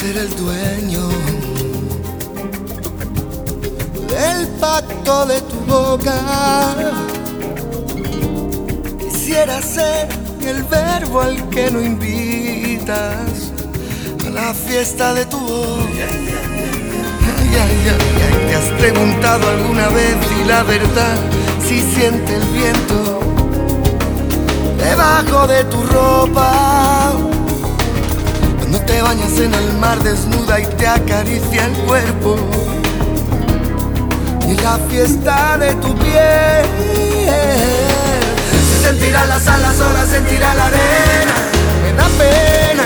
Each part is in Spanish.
ser el dueño del pacto de tu boca. Quisiera ser el verbo al que no invitas a la fiesta de tu voz. ¿Te has preguntado alguna vez si la verdad si siente el viento debajo de tu ropa? Cuando te bañas en el mar desnuda y te acaricia el cuerpo, y la fiesta de tu piel. Se sentirá la sal, las olas, sentirá la arena. Me da pena.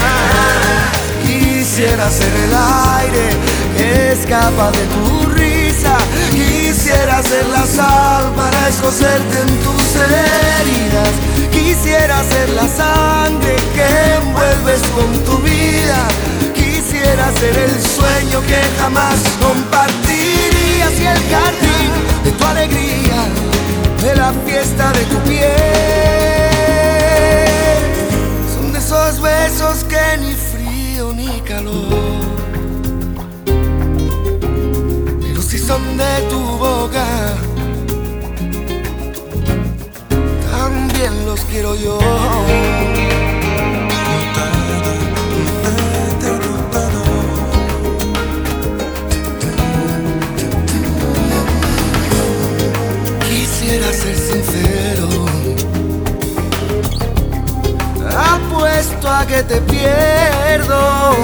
Quisiera ser el aire que escapa de tu risa. Quisiera ser la sal para escocerte en tus heridas. Quisiera ser la sangre que envuelves con tu vida. Quisiera ser el sueño que jamás compartirías y el jardín de tu alegría, de la fiesta de tu piel. Son de esos besos que ni frío ni calor, pero si son de tu boca, también los quiero yo. Quisiera ser sincero, apuesto a que te pierdo.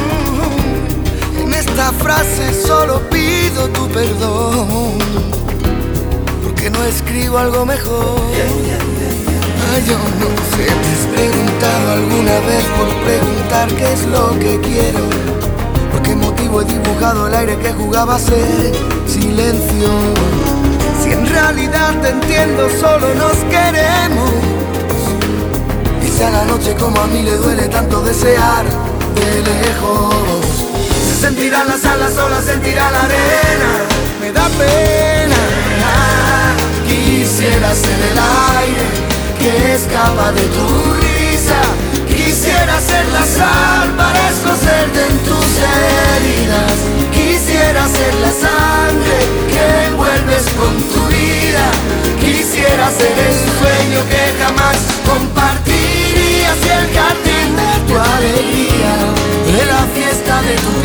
En esta frase solo pido tu perdón, porque no escribo algo mejor. Yo no sé, ¿te has preguntado alguna vez por preguntar qué es lo que quiero? ¿Por qué motivo he dibujado el aire que jugaba a ser silencio? Si en realidad te entiendo, solo nos queremos. Y si a la noche como a mí le duele tanto desear de lejos, se sentirán las alas, solas sentirá la arena. Me da pena. Quisiera ser el aire que escapa de tu risa. Quisiera ser la sal para escocerte en tus heridas. Quisiera ser la sangre que envuelves con tu vida. Quisiera ser el sueño que jamás compartirías y el jardín de tu alegría, de la fiesta de tu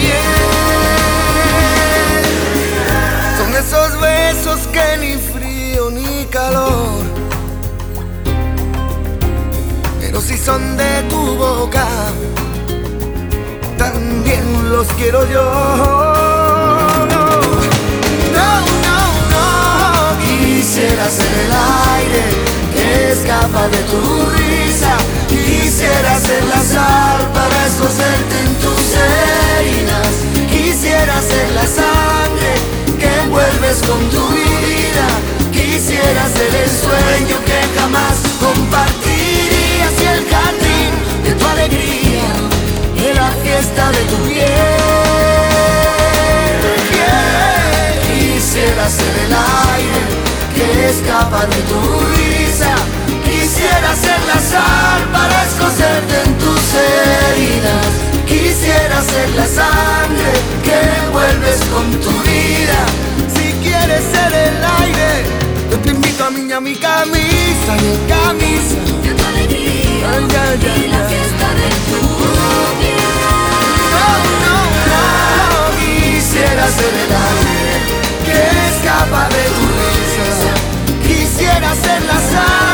piel. Son esos besos que ni frío ni calor, pero si son de tu boca, también los quiero yo. Quisiera ser el aire que escapa de tu risa. Quisiera ser la sal para escocerte en tus heridas. Quisiera ser la sangre que envuelves con tu vida. Quisiera ser el sueño que jamás compartirías y el jardín de tu alegría, de la fiesta de tu piel. Quisiera ser el aire que escapa de tu risa. Quisiera ser la sal para escocerte en tus heridas. Quisiera ser la sangre que envuelves con tu vida. Si quieres ser el aire, yo te invito a mi camisa, mi camisa de tu alegría y la fiesta de tu piel. Quisiera ser el aire que escapa de tu risa. Quisiera ser la sal